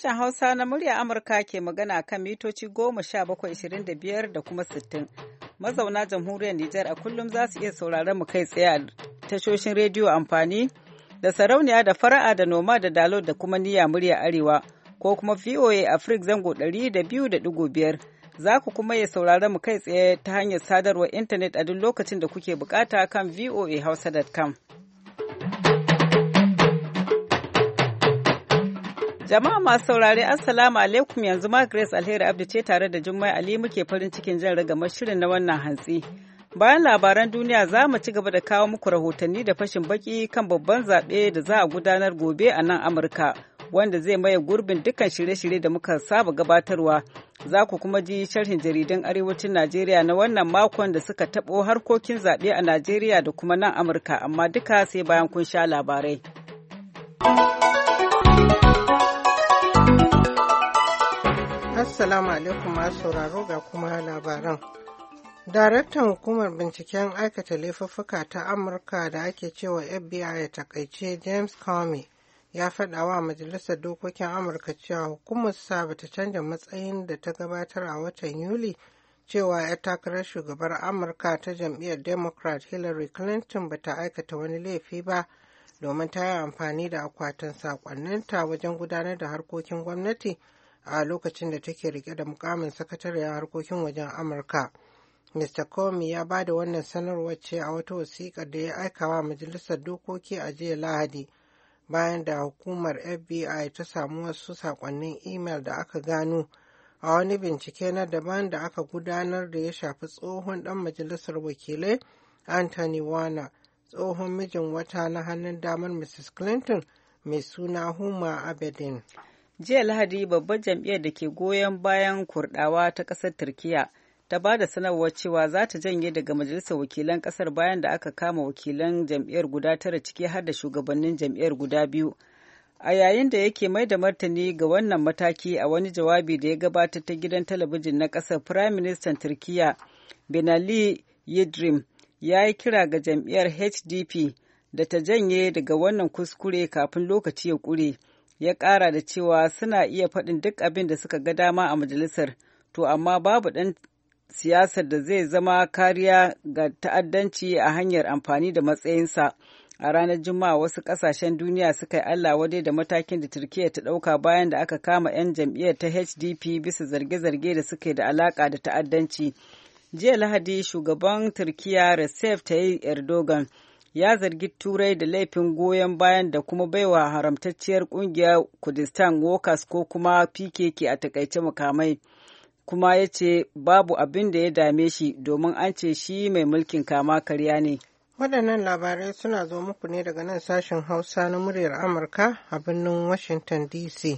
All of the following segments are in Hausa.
Sashen Hausa na murya Amurka ke magana kan mitoci 17,25 da kuma 60. Mazauna jamhuriyar Nijar a kullum za su iya sauraron mu kai tsaye a tashoshin rediyo amfani da sarauniya da fara'a da noma da dalo da kuma niyya murya arewa ko kuma VOA Africa zango 200.5. Za ku kuma iya sauraron mu kai tsaye ta hanyar sadarwar intanet a duk lokacin da kuke bukata kan voahausa.com. Jama'a masu saurare Assalamu alaikum, yanzu ma Grace Alheri Abdi ce tare da Jummai Ali muke farin cikin jan ragamar shirin na wannan hantsi. Bayan labaran duniya za mu ci gaba da kawo muku rahotanni da fashin baki kan babban zaɓe da za a gudanar gobe a nan Amurka, wanda zai maye gurbin dukkan shirye-shirye da muka saba gabatarwa. Za ku kuma ji sharhin jaridun Arewacin Najeriya na wannan makon da suka taɓo harkokin zaɓe a Najeriya da kuma nan Amurka, amma duka sai bayan kun sha labarai. Assalamu alaikum masu sauraro ga kuma labaran. Daraktan hukumar binciken aikata laifuffuka ta Amurka da ake cewa FBI a takaice James Comey ya faɗa wa Majalisar Dokokin Amurka cewa hukumarsa ba ta canja matsayin da ta gabatar a watan Yuli cewa 'yar takarar shugabar Amurka ta jam'iyyar Democrat Hillary Clinton ba ta aikata wani laifi ba domin ta yi amfani da akwatin sakonninta wajen gudanar da harkokin gwamnati a lokacin da take rike da mukamin sakatariyar harkokin wajen Amurka. Mr. Comey ya ba da wannan sanarwar ce a wata wasiƙar da ya aika wa Majalisar Dokoki a jiya Lahadi bayan da hukumar FBI ta samu wasu sakonnin imel da aka gano a wani bincike na daban da aka gudanar da ya shafi tsohon ɗan majalisar wakilai Anthony Warner, tsohon mijin wata na hannun damar Mrs. Clinton mai suna Huma Abedin. Jiya Lahadi babbar jam'iyyar da ke goyon bayan Kurdawa ta ƙasar Turkiyya ta ba da sanarwar cewa za ta janye daga majalisar wakilan ƙasar bayan da aka kama wakilan jam'iyyar guda tara ciki har da shugabannin jam'iyyar guda biyu. A yayin da yake mai da martani ga wannan mataki a wani jawabi da ya gabatar ta gidan talabijin na ƙasar, Firayim Ministan Turkiyya Binali Yildirim ya yi kira ga jam'iyyar HDP da ta janye daga wannan kuskure kafin lokaci ya ƙure. Ya ƙara da cewa suna iya faɗin duk abin da suka ga dama a majalisar, to amma babu ɗan siyasar da zai zama kariya ga ta'addanci a hanyar amfani da matsayinsa. A ranar Juma'a wasu ƙasashen duniya suka yi Allah wadai da matakin da Turkiyya ta ɗauka bayan da aka kama 'yan jam'iyyar ta HDP bisa zarge-zarge da suke da alaƙa da ta'addanci. Jiya Lahadi shugaban Turkiyya Recep Tayyip Erdogan ya zargi Turai da laifin goyon bayan da kuma baiwa haramtacciyar ƙungiyar Kurdistan Workers ko kuma PKK a takaice makamai, kuma ya ce babu abin da ya dame shi domin an ce shi mai mulkin kama karya ne. Waɗannan labarai suna zo muku ne daga nan sashen Hausa na muryar Amurka a birnin Washington DC.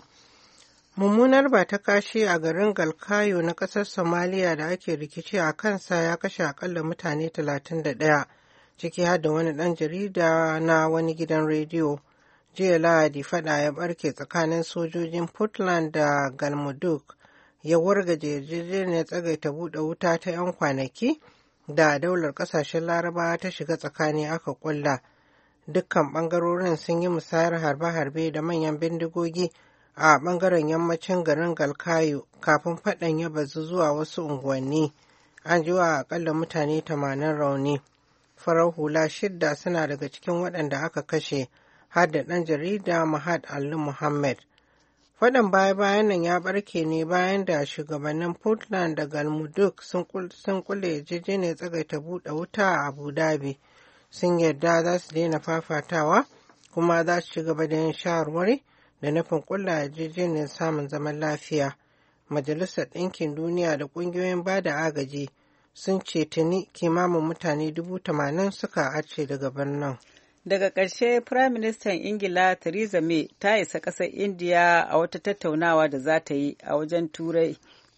Mummunar ba ta kashi a garin Galkayo na ƙasar Somalia da ake rikici a kansa ya kashe akalla mutane 31. Ciki har da wani ɗan jarida na wani gidan rediyo. Jiya Lahadi fada ya barke tsakanin sojojin Puntland da Galmudug ya wargaje yarjejeniyar tsagaita buɗe wuta ta 'yan kwanaki da daular ƙasashen Larabawa ta shiga tsakani aka ƙulla. Dukkan ɓangarorin sun yi musayar harbe-harbe da manyan bindigogi a ɓangaren yammacin garin Galkayo kafin faɗan ya bazu zuwa wasu unguwanni. An ji wa aƙalla mutane 80 rauni. Farar hula 6 suna daga cikin waɗanda aka kashe, har da ɗan jarida Mahad Ali Muhammad. Faɗan baya-bayan nan ya ɓarke ne bayan da shugabannin Puntland da Galmudug sun kulle yarjejeniyar tsagaita buɗe wuta a Abu Dhabi. Sun yarda za su daina fafatawa kuma za su ci gaba da yin shawarwari da nufin kulla yarjejeniyar samun zaman lafiya. Majalisar Ɗinkin Duniya da ƙungiyoyin ba da agaji sun ce tuni kimanin mutane 80,000 suka arce daga birnin. Daga ƙarshe, Firaministan Ingila Theresa May ta isa ƙasar Indiya a wata tattaunawa da za ta yi a wajen Turai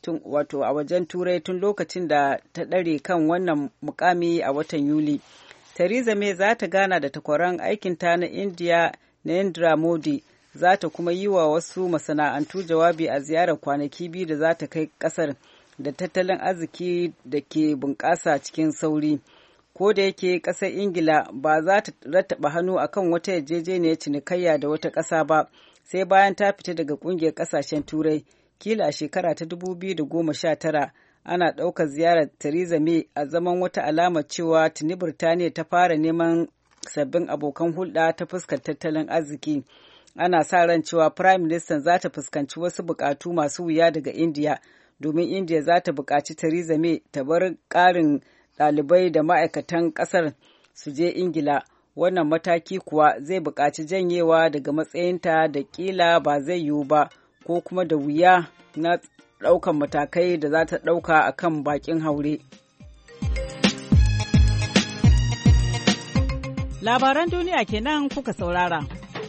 tun lokacin da ta ɗare kan wannan mukami a watan Yuli. Theresa May za ta gana da takwaran aikinta na Indiya Narendra Modi, za ta kuma yi wa wasu masana'antu jawabi a ziyarar kwanaki 2 da za ta kai ƙasar da tattalin arziki da ke bunƙasa cikin sauri. Ko da yake ƙasar Ingila ba za ta rattaba hannu akan wata yarjejeniyar cinikayya da wata ƙasa ba, sai bayan ta fita daga ƙungiyar ƙasashen Turai, kila a shekara ta 2019 ana ɗaukar ziyarar Theresa May a zaman wata alama cewa tuni Birtaniya ta fara neman sabbin abokan hulɗa ta fuskar tattalin arziki. Ana sa ran cewa Prime Minister za ta fuskanci wasu buƙatu masu wuya daga India, domin India za ta buƙaci Theresa May ta bar ƙarin ɗalibai da ma'aikatan ƙasar su je Ingila. Wannan mataki kuwa zai buƙaci janyewa daga matsayinta da ƙila ba zai yiwu ba, ko kuma da wuya na ɗaukan matakai da za ta ɗauka a kan baƙin haure. Labaran duniya kenan kuka saurara.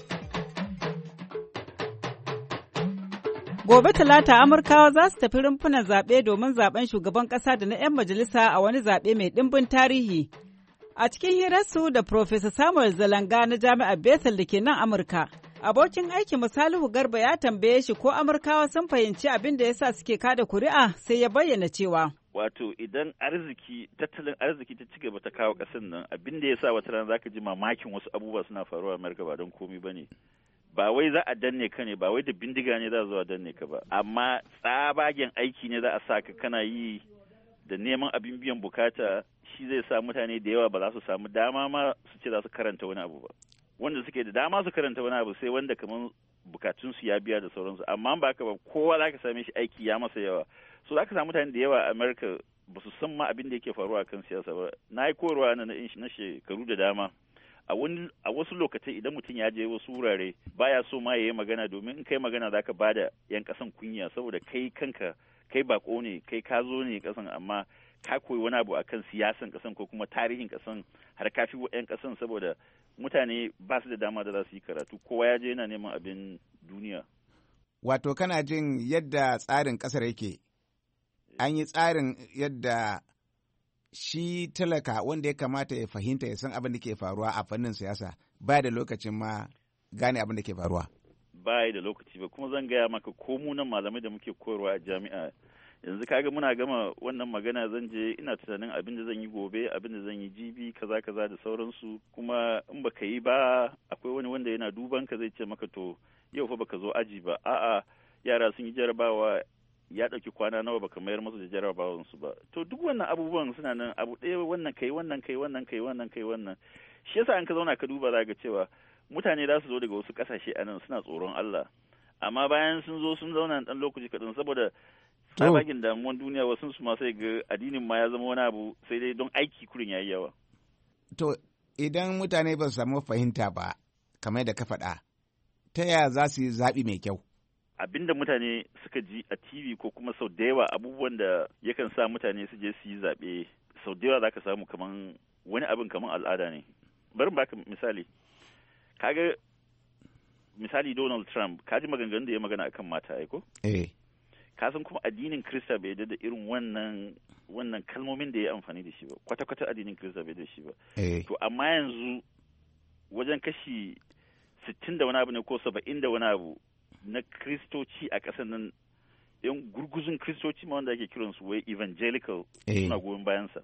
Gobe Talata Amurkawa za su tafi rumfunan zaɓe domin zaɓen shugaban ƙasa da na 'yan majalisa a wani zaɓe mai ɗimbin tarihi. A cikin hirarsu da Profesa Samuel Zalanga na Jami'ar Bethel da ke nan Amurka, abokin aiki Salihu Garba ya tambaye shi ko Amurkawa sun fahimci abin da ya sa suke kada kuri'a, sai ya bayyana cewa. Wato idan tattalin arziki ta ci gaba ta kawo ƙasar nan, abin da ya sa wata rana zaka ji mamakin wasu abubuwa suna faruwa a Amurka ba don komi ba ne. Ba wai za a danne ka ne, ba wai da bindiga ne za a zo a danne ka ba, amma tsabagen aiki ne za a sa ka kana yi da neman abin biyan bukata, shi zai sa mutane da yawa ba za su samu dama ma su ce za su karanta wani abu ba. Wanda suke da dama su karanta wani abu sai wanda kamar bukatunsu ya biya da sauransu, amma ba ka ba kowa za ka same shi aiki ya masa yawa. So za ka samu mutane da yawa a Amerika ba su san ma abin da yake faruwa kan siyasa ba. Na yi koyarwa na shekaru da dama. A wasu lokacin idan mutum ya je wasu wurare baya so ma ya yi magana, domin in kai magana za ka ba da 'yan ƙasan kunya, saboda kai kanka kai bako ne, kai ka zo ne ƙasan, amma ka koyi wani abu akan siyasan ƙasan ko kuma tarihin ƙasan har ka fi 'yan ƙasan, saboda mutane ba su da dama da za su yi karatu, kowa ya je yana neman abin duniya. Wato kana jin yadda tsarin ƙasar yake, an yi tsarin yadda shi talaka wanda ya kamata ya fahimta ya san abin da ke faruwa a fannin siyasa ba da lokacin ma gane abin da ke faruwa. Ba da lokaci ba, kuma zan gaya maka ko mu nan malamai da muke koyarwa a jami'a yanzu kaga muna gama wannan magana zan je ina tunanin abin da zan yi gobe, abin da zan yi jibi, kaza kaza da sauransu, kuma in baka yi ba akwai wani wanda yana duban ka zai ce maka to yau fa baka zo aji ba, a'a yara sun yi jarabawa ya ɗauki kwana nawa baka mayar musu da jarabawansu ba. To duk wannan abubuwan suna nan, abu ɗaya wannan kai wannan kai wannan kai wannan kai wannan. Shi yasa an ka zauna ka duba za ga cewa mutane za su zo daga wasu ƙasashe a nan suna tsoron Allah, amma bayan sun zo sun zauna ɗan lokaci kaɗan saboda tsabagen damuwan duniya wasu su ma sai ga addinin ma ya zama wani abu, sai dai don aiki kurin yayi yawa. To idan mutane ba su samu fahimta ba kamar da ka faɗa, ta yaya za su yi zaɓi mai kyau? Abinda mutane suka ji a TV ko kuma sau da yawa abubuwan da yakan sa mutane su je su yi zaɓe, sau da yawa za ka samu kaman wani abin kaman al'ada ne. Bari baka misali. Kaga misali Donald Trump, ka ji maganganun da ya magana akan mata aiko? Ka san kuma addinin Kirista bai da irin wannan kalmomin da ya amfani da shi ba. Kwata-kwata addinin Kirista bai da shi ba. To amma yanzu wajen kashi 60 da wani abu ne ko 70 da wani abu na Kristoci a ƙasar nan, yan gurguzun Kristoci ma wanda ake kiransu wai evangelical suna goyon bayansa.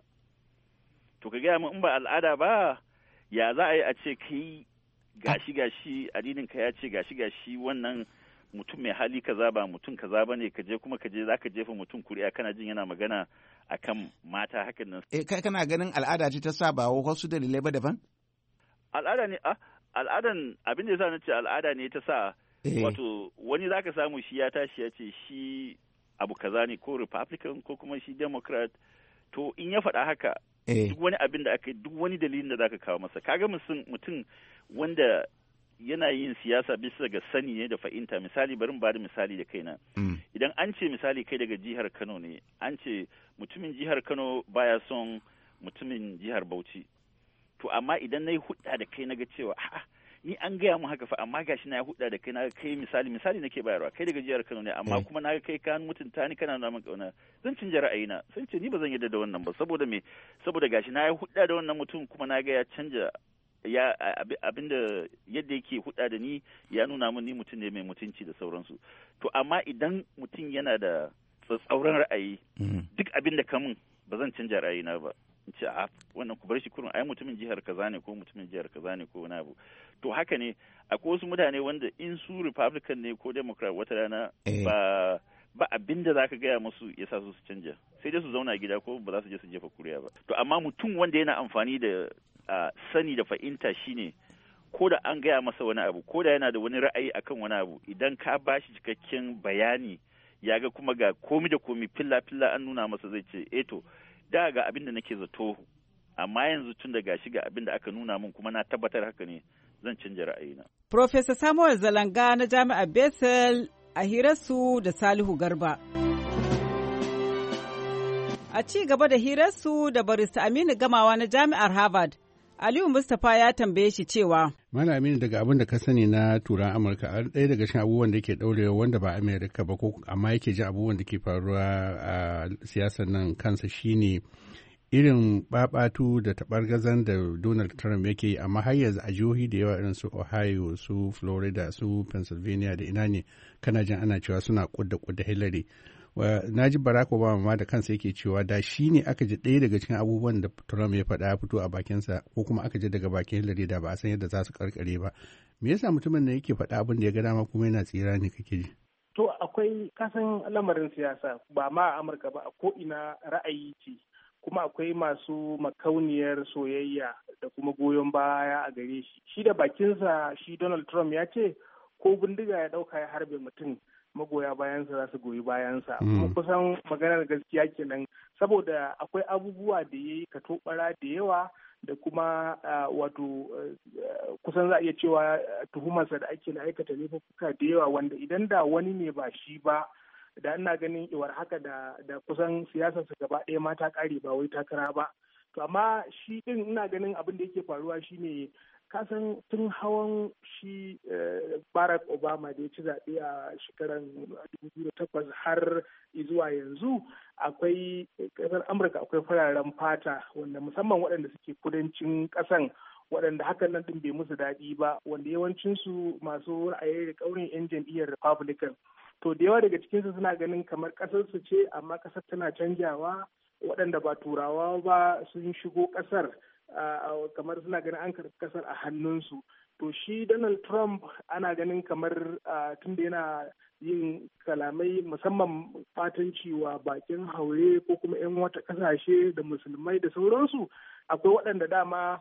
To ka gaya min in ba al'ada ba, ya za a yi a ce kai gashi addinin ka ya ce gashi wannan mutum mai hali kaza ba mutum kaza ba ne, ka je za ka jefa mutum kuri'a kana jin yana magana akan mata hakan nan. Kai kana ganin al'ada ce ta sa ba wasu dalilai ba daban? Al'ada ne, al'adan abin da ya sa na ce al'ada ne ta sa. Wato wani zaka samu shi ya tashi ya ce shi abu kaza ne, ko Republican ko kuma shi Democrat, to in ya faɗa haka duk wani abin da aka yi, duk wani dalilin da zaka kawo masa, kaga mutum wanda yana yin siyasa bisa ga sani ne da fahimta. Misali, bari ba da misali da kaina. Idan an ce misali kai daga jihar Kano ne, an ce mutumin jihar Kano baya son mutumin jihar Bauchi, to amma idan na yi hudda da kai na ga cewa ni an gaya mu haka fa, amma gashi na ya hudda da kai, na kai misali nake bayarwa, kai daga jihar Kano ne, amma kuma na kai ka mutunta ni, kana namun kauna, zan canja ra'ayina, sai ce ni ba zan yarda da wannan ba, saboda me? Saboda gashi na ya hudda da wannan mutum, kuma na ga ya canja abinda yadda yake hudda da ni ya nuna min ni mutum ne mai mutunci da sauransu. To amma idan mutum yana da tsatsauran ra'ayi, duk abin da ka min ba zan canja ra'ayina ba. in ce a wannan ku bar shi kurun ai mutumin jihar kaza ne ko mutumin jihar kaza ne ko wani abu. To haka ne akwai wasu mutane wanda in su Republican ne ko Democrat wata rana ba abin da za ka gaya musu ya sa su canja, sai dai su zauna gida ko ba za su je su jefa kuri'a ba. To amma mutum wanda yana amfani da sani da fahimta shine ko da an gaya masa wani abu ko da yana da wani ra'ayi akan wani abu, idan ka ba shi cikakken bayani ya ga kuma ga komi da komi filla an nuna masa, zai ce to da ga abin da nake zato, amma yanzu tun da gashi ga abin da aka nuna min kuma na tabbatar haka ne, zan canja ra'ayina. Professor Samuel Zalanga na Jami'ar Bethel a hirarsu da Salihu Garba. A ci gaba da hirarsu da barista Aminu Gamawa na Jami'ar Harvard, Aliyu Mustapha ya tambaye shi cewa, Mana Aminu, daga abin da ka sani na turan Amurka, ɗaya daga cikin abubuwan da ke ɗaurewa wanda ba Amerika ba, ko amma yake jin abubuwan da ke faruwa a siyasar nan kansa shine irin babatu da taɓargazan da Donald Trump yake yi, amma har yanzu a jihohi da yawa irin su Ohio, su Florida, su Pennsylvania da ina ne kana jin ana cewa suna kudda Hillary. Na ji Barack Obama ma da kansa yake cewa da shi ne aka ji ɗaya daga cikin abubuwan da Trump ya faɗa ya fito a bakinsa, ko kuma aka ji daga bakin Hillary, da ba a san yadda za su karkare ba. Me yasa mutumin da yake faɗa abin da ya ga dama kuma yana tsira ne kake ji? To akwai kasan lamarin siyasa ba ma a Amurka ba, a ko ina ra'ayi ce, kuma akwai masu makauniyar soyayya da kuma goyon baya a gare shi. Shi da bakinsa shi Donald Trump ya ce ko bindiga ya ɗauka ya harbe mutum, magoya bayansa za su goyi bayansa. Kuma kusan maganar gaskiya kenan, saboda akwai abubuwa da ya yi katobara da yawa da kuma kusan za a iya cewa tuhumarsa da ake na aikata laifuka da yawa, wanda idan da wani ne ba shi ba, da ina ganin iwar haka da kusan siyasarsa gaba ɗaya ma ta ƙare ba wai takara ba. To amma shi ɗin ina ganin abin da yake faruwa shine kasan tun hawan shi Barack Obama da ya ci zaɓe a shekarar 2008 har zuwa yanzu, akwai ƙasar Amurka akwai fararen fata wanda musamman waɗanda suke kudancin ƙasan, waɗanda hakan nan ɗin bai musu daɗi ba, wanda yawancinsu masu ra'ayi da ƙaurin 'yan jam'iyyar Republican. To da yawa daga cikinsu suna ganin kamar ƙasarsu ce, amma ƙasar tana canjawa, waɗanda ba turawa ba sun shigo ƙasar. Kamar suna ganin an karɓi ƙasar a hannunsu. To shi Donald Trump ana ganin kamar tun da yana yin kalamai musamman fatanci wa bakin haure ko kuma 'yan wata ƙasashe da musulmai da sauransu, akwai waɗanda dama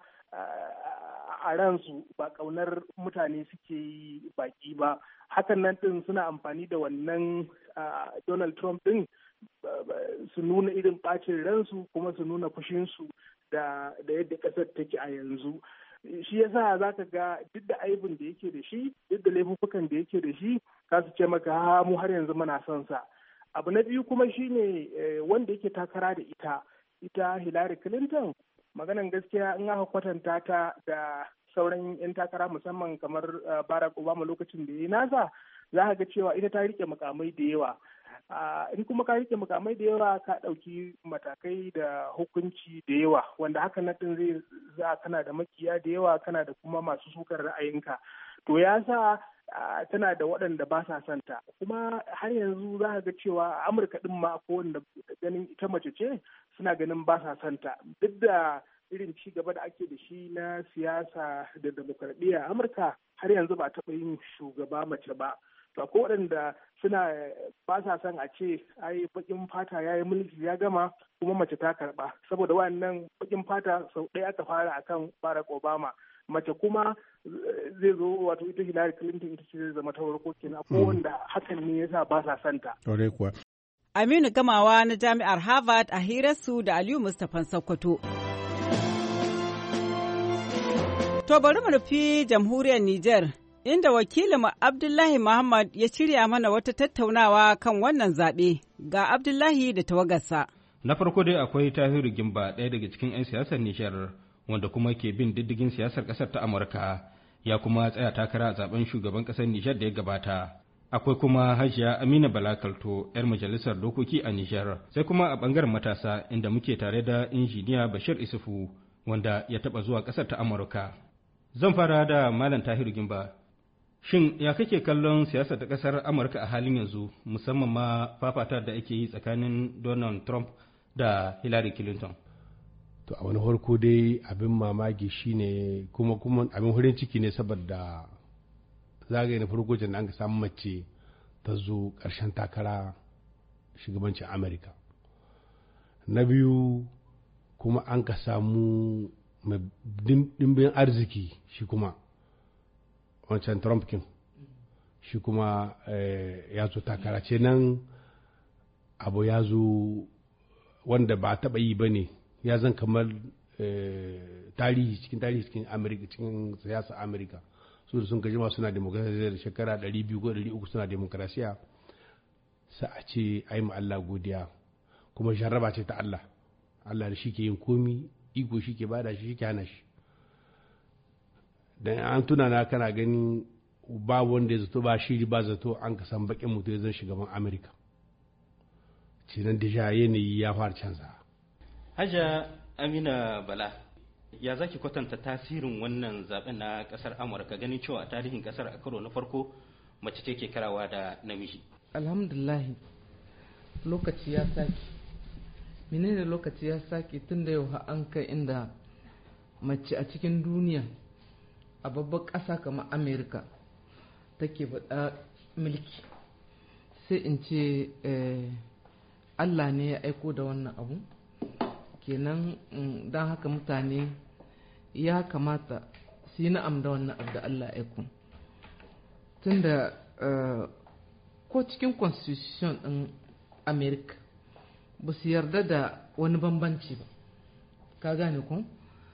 a ransu ba ƙaunar mutane suke yi baki ba. Hakan nan ɗin suna amfani da wannan Donald Trump ɗin su nuna irin ɓacin ransu kuma su nuna fushinsu da yadda ƙasar take a yanzu. Shi yasa za ka ga duk da aibin da yake da shi, duk da laifuffukan da yake da shi, za su ce maka mu har yanzu muna son sa. Abu na biyu kuma shine wanda yake takara da ita Hillary Clinton, maganan gaskiya in aka kwatanta ta da sauran 'yan takara musamman kamar Barack Obama lokacin da ya yi nasa, za ka ga cewa ita ta rike mukamai da yawa. In kuma ka rike mukamai da yawa, ka ɗauki matakai da hukunci da yawa, wanda haka na ɗin zai za kana da makiya da yawa, kana da kuma masu sukar ra'ayinka. To ya sa tana da waɗanda ba sa santa, kuma har yanzu za ka ga cewa a Amurka ɗin ma ko wanda ganin ita mace ce suna ganin ba sa santa, duk da irin ci gaba da ake da shi na siyasa da demokradiyya a Amurka, har yanzu ba taɓa yin shugaba mace ba. To ko waɗanda suna ba sa son a ce ai bakin fata ya yi mulki ya gama kuma mace ta karɓa, saboda wannan bakin fata sau ɗaya aka fara akan Barack Obama, mace kuma zai zo wato ita Hillary Clinton ita ce zai zama ta farko kenan, ko wanda hakan ne yasa ba sa son ta. Aminu Gamawa na Jami'ar Harvard a hirarsu da Aliyu Mustapha Sokoto. To bari mu nufi jamhuriyar Nijar, inda wakilinmu Abdullahi Muhammad ya shirya mana wata tattaunawa kan wannan zaɓe. Ga Abdullahi da tawagarsa. Na farko dai akwai Tahiru Gimba, ɗaya daga cikin 'yan siyasar Nijar, wanda kuma ke bin diddigin siyasar ƙasar ta Amurka, ya kuma tsaya takara a zaben shugaban ƙasar Nijar da ya gabata. Akwai kuma Hajiya Amina Balakalto, 'yar majalisar dokoki a Nijar. Sai kuma a ɓangaren matasa, inda muke tare da injiniya Bashir Isufu, wanda ya taɓa zuwa ƙasar ta Amurka. Zan fara da Malam Tahiru Gimba. Shin ya kake kallon siyasar ta ƙasar Amurka a halin yanzu, musamman ma fafatar da ake yi tsakanin Donald Trump da Hillary Clinton? to a wani farko dai abin mamaki shine kuma abin farin ciki ne saboda zagaye na farko da an ka samu mace ta zo ƙarshen takara shugabancin Amerika. Na biyu kuma an ka samu mai dimbin arziki shi kuma wancan Trump kin shi kuma ya zo takara ce nan abu ya zo wanda ba taɓa yi ba ne ya zan kamar tarihi cikin Amerika, cikin siyasa Amerika. Su da sun ka jima suna demokrasiya da shekara 200 ko 300 suna demokrasiya, sa a ce ai ma Allah godiya, kuma jarraba ce ta Allah. Allah da shi ke yin komi, iko shi ke bada shi ke hana shi. Dan an tuna na kana gani ba wanda ya zato ba shiri ba zato an ka san bakin mutum ya zan shugaban Amerika. Cinan deja yanayi ya fara canza. Hajiya Amina Bala, ya zaki kwatanta tasirin wannan zaben na kasar Amurka ganin cewa a tarihin kasar a karo na farko mace ce ke karawa da namiji? Alhamdulillah, lokaci ya sake. Menene lokaci ya sake tun da yau an kai inda mace a cikin duniya a babbar ƙasa kamar Amerika take faɗa mulki. Sai in ce Allah ne ya aiko da wannan abu. Kenan don haka mutane ya kamata su yi na'am da wannan abu da Allah ya aiko. Tunda ko cikin constitution ɗin America ba su yarda da wani bambanci ba, ka gane ku?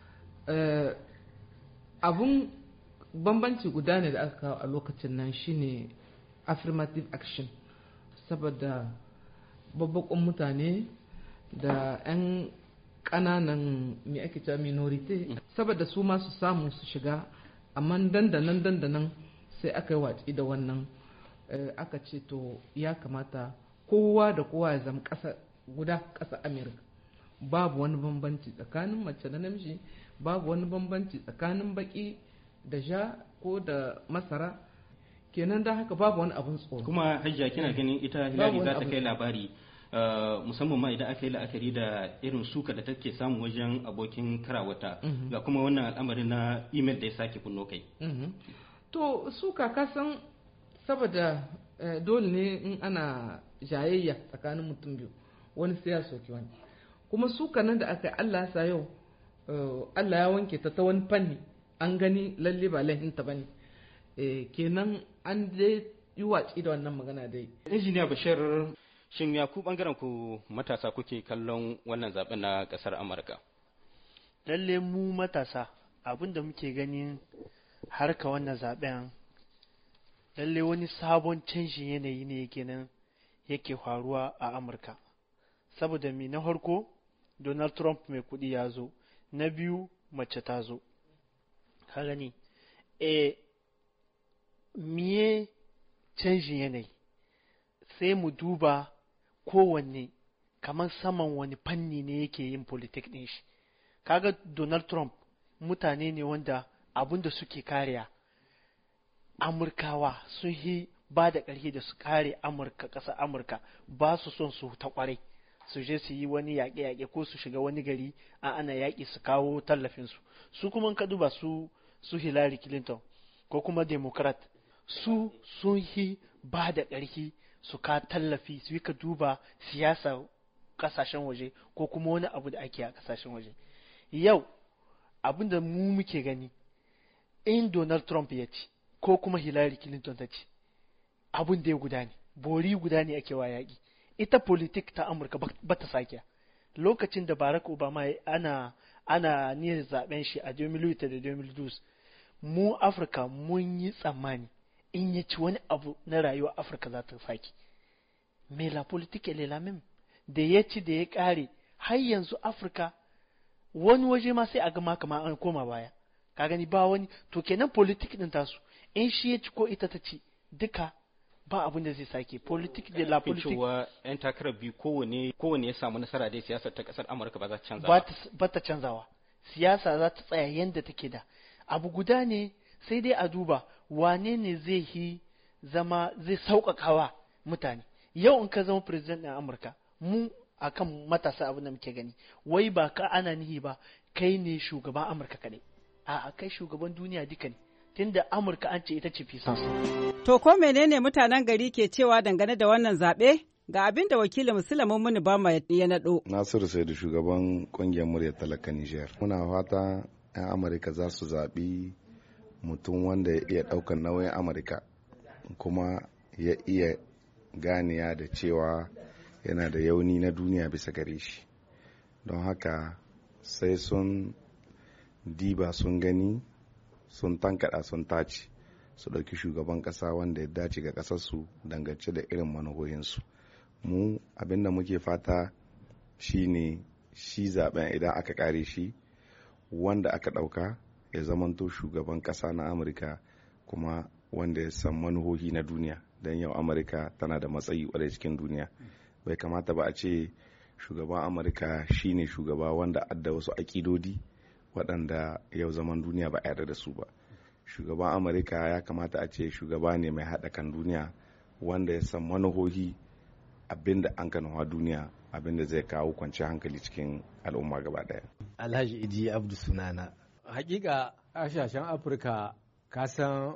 Abun bambanci guda ne da aka kawo a lokacin nan shine affirmative action, saboda babbaƙon mutane da 'yan ƙananan me ake cewa minority saboda su ma su samu su shiga, amma dandanan sai aka yi watsi da wannan. Aka ce to ya kamata kowa da kowa ya zama ƙasa guda, ƙasa Amerika. Babu wani bambanci tsakanin mace da namiji, babu wani bambanci tsakanin baki da ja ko da masara. Kenan da haka babu wani abun tsoro. Kuma Hajiya kina ganin ita Hillary za ta kai labari musamman ma idan aka yi la'akari da irin suka da take samu wajen abokin karawata ga kuma wannan al'amarin na email da ya sake kunno kai. To suka kasan saboda dole ne in ana jayayya tsakanin mutum biyu wani sai ya soki wani, kuma suka nan da aka yi Allah sa yau Allah ya wanke ta wani fanni an gani lalle ba laifinta ba ne. Kenan an dai yi watsi da wannan magana dai. Injiniya Bashir, shin ya ku bangaren ku matasa kuke kallon wannan zaben na kasar Amurka? Lalle mu matasa abin da muke ganin harka wannan zaben lalle wani sabon canjin yanayi ne kenan yake faruwa a Amurka. Saboda me, na farko Donald Trump mai kuɗi ya zo, na biyu mace ta zo. Ka gani miye canjin yanayi sai mu duba kowanne kamar saman wani fanni ne yake yin politik ɗin shi. Kaga Donald Trump mutane ne wanda abin da suke kariya Amurkawa sun yi ba da ƙarfi da su kare Amurka, ƙasar Amurka, ba su son su ta ƙwarai su je su yi wani yaƙe-yaƙe ko su shiga wani gari ana yaƙi su kawo tallafinsu. Su kuma ka duba su Hillary Clinton ko kuma Democrat, su sun yi ba da ƙarfi su ka tallafi su yi ka duba siyasa ƙasashen waje ko kuma wani abu da ake a ƙasashen waje. Yau abin da mu muke gani in Donald Trump ya ci ko kuma Hillary Clinton ta ci, abin da ya guda ne, bori guda ne ake wa yaƙi. Ita politik ta Amurka ba ta sake. Lokacin da Barack Obama ana niyyar zaben shi a 2008 da 2012, mu Afirka mun yi tsammani in ya ci wani abu na rayuwa Afirka za ta sake. Me la politique elle est la même. Da ya ci da ya ƙare har yanzu Afirka wani waje ma sai a gama kama an koma baya. Ka gani ba wani, to kenan politik din tasu in shi ya ci ko ita ta ci duka ba abin da zai sake. Politik da la politik cewa yan takarar biyu kowane ya samu nasara dai siyasar ta kasar Amurka ba za ta canza ba ta canzawa. Siyasa za ta tsaya yanda take da. Abu guda ne sai dai a duba wane ne zai yi zama zai sauƙaƙawa mutane. Yau in ka zama president ɗin Amurka, mu akan matasa abin da muke gani wai ba ka ana nihi ba kai ne shugaban Amurka kadai a kai shugaban duniya duka ne tunda Amurka an ce ita ce fisans. To ko menene mutanen gari ke cewa dangane da wannan zaɓe? Ga abin da wakilin Sulaiman Muni Bama ya naɗo. Nasiru Saidu shugaban ƙungiyar muryar talaka Nijar. Muna fata 'yan Amurka za su zaɓi mutum wanda ya iya ɗaukar nauyin Amurka kuma ya iya ganiya da cewa yana da yauni na duniya bisa gare shi. Don haka sai sun diba sun gani sun tankada sun tace su ɗauki shugaban ƙasa wanda ya dace ga ƙasarsu dangance da irin manuhohinsu. Mu abinda muke fata shine shi zaben idan aka kare shi wanda aka ɗauka ya zamanto shugaban ƙasa na Amurka kuma wanda ya san manuhohi na duniya, don yau Amurka tana da matsayi kwarai cikin duniya. Bai kamata ba a ce shugaban Amurka shine shugaba wanda adda wasu akidodi waɗanda yau zaman duniya ba a yarda da su ba. Shugaban Amurka ya kamata a ce shugaba ne mai haɗa kan duniya wanda ya san manuhohi abinda an kanuwa duniya, abinda zai kawo kwanciyar hankali cikin al'umma gaba daya. Alhaji Idi Abdu sunana. Hakika ashashen Afirka kasan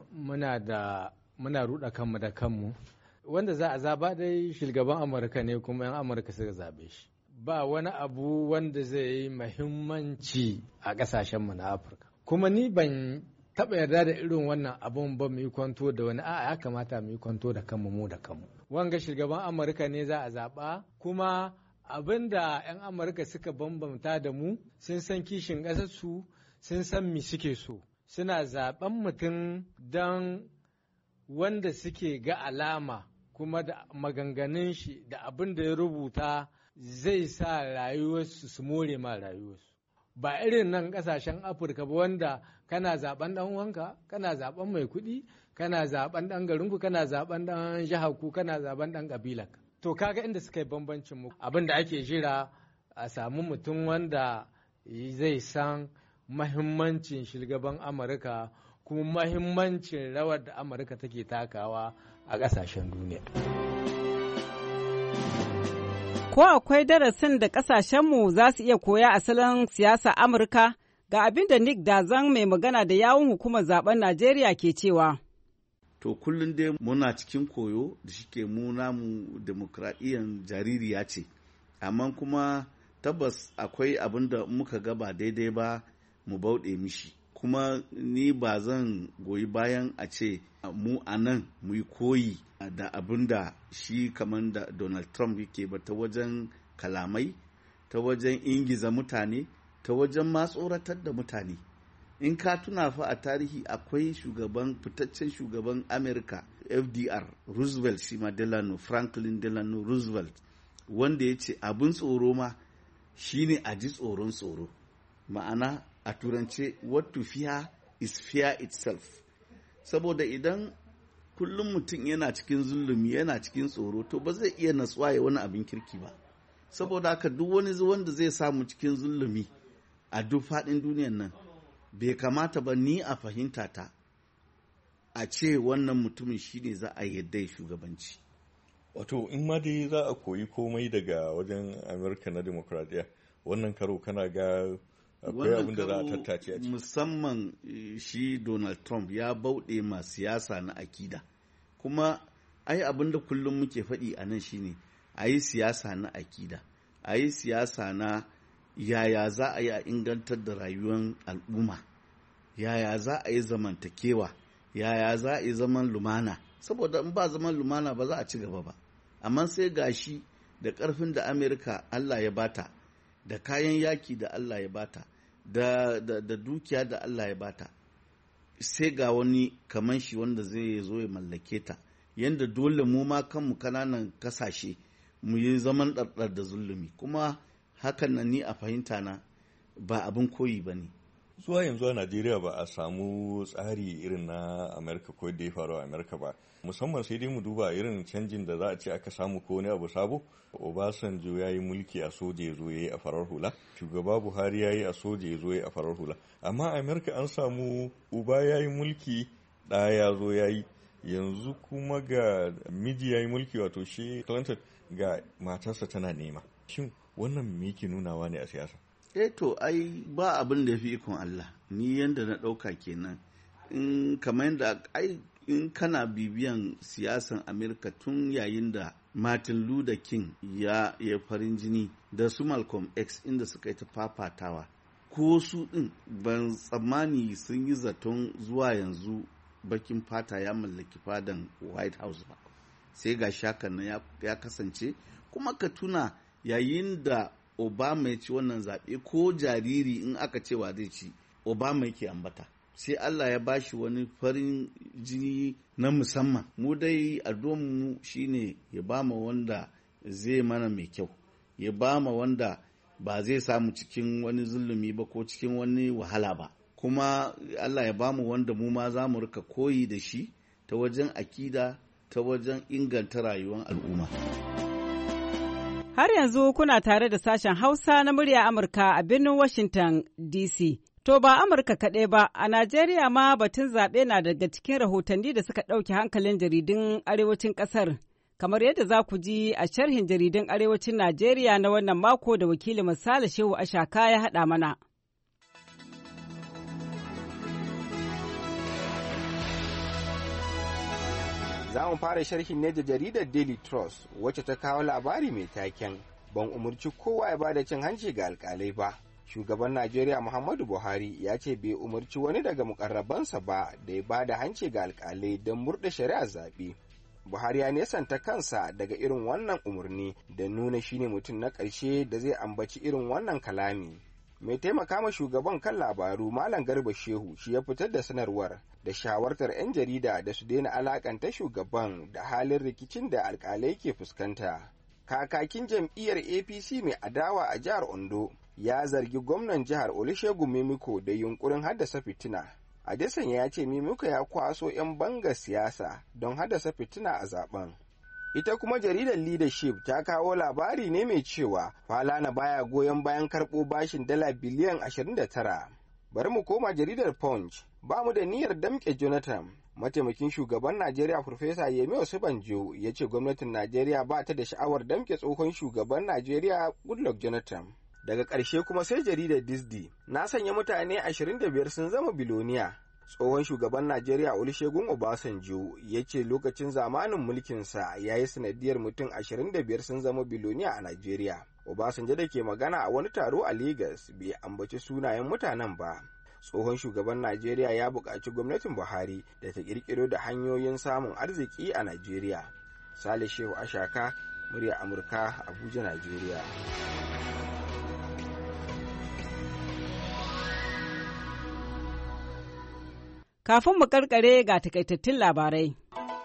muna ruɗa kanmu da kanmu. Wanda za a zaba dai shugaban Amurka ne kuma 'yan Amurka suka zabe shi. Ba wani abu wanda zai yi muhimmanci a ƙasashenmu na Afirka. Kuma ni ban taɓa yarda da irin wannan abun ba mu yi kwanto da wani ya kamata mu yi kwanto da kanmu mu da kanmu. Wanga shugaban Amurka ne za a zaɓa kuma abin da 'yan Amurka suka bambamta da mu sun san kishin ƙasarsu sun san mi suke so. Suna zaɓen mutum don wanda suke ga alama kuma da maganganun shi da abin da ya rubuta zai sa rayuwarsu su more ma rayuwarsu. Ba irin nan ƙasashen Afirka ba wanda kana zaben ɗan wanka, kana zaben mai kuɗi, kana zaben ɗan garinku, kana zaben ɗan jiharku, kana zaben ɗan ƙabilarka. To kaga inda suka yi bambancin mu abin da ake jira a samu mutum wanda zai san mahimmancin shugaban Amurka kuma mahimmancin rawar da Amurka take takawa a ƙasashen duniya. Ko akwai darasin da ƙasashenmu za su iya koya a salon siyasa Amurka? Ga abin da Nick Dazan mai magana da yawun hukumar zaben Najeriya ke cewa. To kullum dai muna cikin koyo da shike mu namu demokradiyyar jaririya ce, amma kuma tabbas akwai abin da muka ga ba daidai ba mu bauɗe mishi. Kuma ni ba zan goyi bayan a ce mu a nan mu yi koyi da abin da shi kamar da Donald Trump yake ba ta wajen kalamai, ta wajen ingiza mutane, ta wajen ma tsoratar da mutane. In ka tuna fa a tarihi akwai fitaccen shugaban Amerika FDR Roosevelt, shi ma Franklin Delano Roosevelt, wanda ya ce abin tsoro ma shine a ji tsoron tsoro. Ma'ana a turance what to fear is fear itself. Saboda idan kullum mutum yana cikin zulumi yana cikin tsoro to ba zai iya natsuwa ya wani abin kirki ba. Saboda haka duk wani wanda zai samu cikin zulumi a duk faɗin duniyan nan bai kamata ba ni a fahimta ta a ce wannan mutumin shine za a yadda ya shugabanci. Wato in ma dai za a koyi komai daga wajen Amurka na demokradiyya wannan karo kana ga akwai abin da za a tattace a ciki. Musamman shi Donald Trump ya bauɗe ma siyasa na akida. Kuma ai abin da kullum muke faɗi a nan shine a yi siyasa na akida, a yi siyasa na yaya za a yi a ingantar da rayuwar al'umma, yaya za a yi zamantakewa, yaya za a yi zaman lumana. Saboda in ba zaman lumana ba za a ci gaba ba. Amma sai gashi da ƙarfin da Amerika Allah ya bata, da kayan yaki da Allah ya bata, da dukiya da Allah ya bata, sai ga wani kaman shi wanda zai zo ya mallake ta, yanda dole mu ma kanmu kananan kasashe mu yi zaman ɗarɗar da zulumi. Kuma hakan nan ni a fahimta na ba abin koyi ba ne. Zuwa yanzu a Najeriya ba a samu tsari irin na Amerika ko da ya faru a Amerika ba. Musamman sai dai mu duba irin canjin da za a ce aka samu ko wani abu sabo. Obasanjo ya yi mulki a soja ya zo ya yi a farar hula. Shugaba Buhari ya yi a soja ya zo ya yi a farar hula. Amma a Amerika an samu uba ya yi mulki ɗa ya zo ya yi. Yanzu kuma ga miji ya yi mulki wato shi Clinton ga matarsa tana nema. Shin wannan me yake nunawa ne a siyasa? To ai ba abin da ya fi ikon Allah, ni yanda na ɗauka kenan. In kamar yadda in kana bibiyan siyasan Amerika tun yayin da Martin Luther King ya farin jini da su Malcolm X inda suka yi ta fafatawa, ko su ɗin ban tsammani sun yi zaton zuwa yanzu bakin fata ya mallaki fadan White House ba, sai ga shakan nan ya kasance. Kuma ka tuna yayin da Obama ya ci wannan zaɓe, ko jariri in aka cewa zai ci Obama yake ambata, sai Allah ya bashi wani farin jini na musamman. Mu dai mu shine ya bama wanda zai mana mai kyau, ya bama wanda ba zai samu cikin wani zulumi ba ko cikin wani wahala ba, kuma Allah ya bamu wanda mu ma za mu rika koyi da shi ta wajen akida, ta wajen inganta rayuwar al'umma. Har yanzu kuna tare da sashen Hausa na murya Amurka a birnin Washington DC. To ba Amurka kaɗai ba, a Najeriya ma batun zaɓe na daga cikin rahotanni da suka ɗauke hankalin jaridun arewacin ƙasar. Kamar yadda za ku ji a sharhin jaridun arewacin Najeriya na wannan mako da wakilin Misali Shehu Ashaka ya haɗa mana. Za mu fara sharhin ne da jaridar Daily Trust wacce ta kawo labari mai taken ban umarci kowa ya bada cin hanci ga alkalai ba. Shugaban Najeriya Muhammadu Buhari ya ce bai umarci wani daga mukarrabansa ba da ya bada hanci ga alkalai don murɗe shari'ar zaɓe. Buhari ya nesanta kansa daga irin wannan umarni da nuna shine mutum na ƙarshe da zai ambaci irin wannan kalami. Mai taimaka ma shugaban kan labaru Malam Garba Shehu shi ya fitar da sanarwar da shawartar 'yan jarida da su daina alakanta shugaban da halin rikicin da alkalai ke fuskanta. Kakakin jam'iyyar APC mai adawa a jihar Ondo ya zargi gwamnan jihar Olusegun Mimiko da yunkurin haddasa fitina. Adesanya ya ce Mimiko ya kwaso 'yan bangar siyasa don haddasa fitina a zaben. Ita kuma jaridar Leadership ta kawo labari ne mai cewa Falana baya goyon bayan karɓo bashin dala biliyan 29. Bari mu koma jaridar Punch. Ba mu da niyyar damƙe Jonathan. Mataimakin shugaban Najeriya Farfesa Yemi Osibanjo ya ce gwamnatin Najeriya ba ta da sha'awar damƙe tsohon shugaban Najeriya Goodluck Jonathan. Daga ƙarshe kuma sai jaridar Disney. Na sanya mutane 25 sun zama biloniya. Tsohon shugaban Najeriya Olusegun Obasanjo ya ce lokacin zamanin mulkinsa ya yi sanadiyar mutum 25 sun zama biloniya a Najeriya. Obasanjo da ke magana a wani taro a Lagos bai ambaci sunayen mutanen ba. Tsohon shugaban Najeriya ya buƙaci gwamnatin Buhari da ta ƙirƙiro da hanyoyin samun arziki a Najeriya. Sale Shehu Ashaka, murya Amurka, Abuja, Najeriya. Kafin mu karkare ga takaitattun labarai.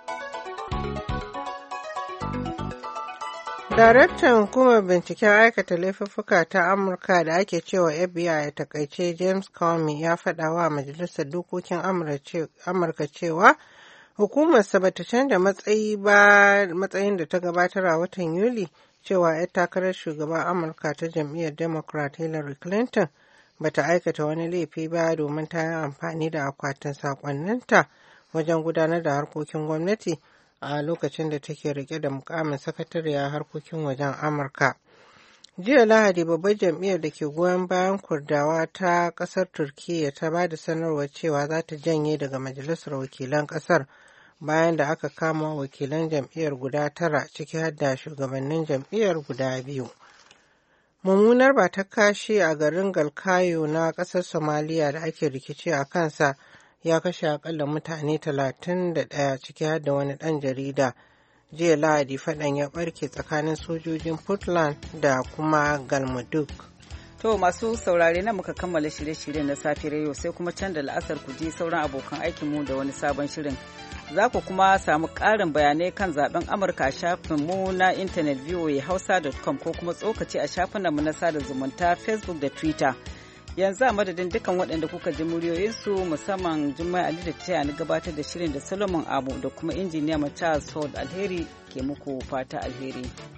Daraktan hukumar binciken aikata laifuffuka ta Amurka da ake cewa FBI a takaice James Comey ya faɗa wa Majalisar Dokokin Amurka cewa hukumarsa bata canza matsayin da ta gabatar a watan Yuli cewa 'yar takarar shugaban Amurka ta jam'iyyar Democrat Hillary Clinton bata aikata wani laifi ba domin ta yi amfani da akwatin sakonninta wajen gudanar da harkokin gwamnati a lokacin da take rike da mukamin sakatariya harkokin wajen Amurka. Jiya Lahadi babbar jam'iyyar da ke goyon bayan Kurdawa ta kasar Turkiyya ta ba da sanarwar cewa za ta janye daga majalisar wakilan kasar bayan da aka kama wakilan jam'iyyar guda 9 ciki har da shugabannin jam'iyyar guda 2. Mummunar ba ta kashe a garin Galkayo na ƙasar Somaliya da ake rikici a kansa ya kashe akalla mutane 31 ciki har da wani ɗan jarida. Jiya Lahadi faɗan ya ɓarke tsakanin sojojin Puntland da kuma Galmudug. To masu saurare na muka kammala shirye-shiryen na safiyar yau sai kuma can da la'asar ku ji sauran abokan aikinmu da wani sabon shirin. Za ku kuma samu ƙarin bayanai kan zaben Amurka a shafinmu na intanet voahausa.com ko kuma tsokaci a shafinanmu na sada zumunta Facebook da Twitter. Yanzu a madadin dukkan waɗanda kuka ji muryoyinsu musamman Jummai Ali da ta ni gabatar da shirin da Solomon Abu da kuma injiniya Charles Ford Alheri ke muku fata alheri.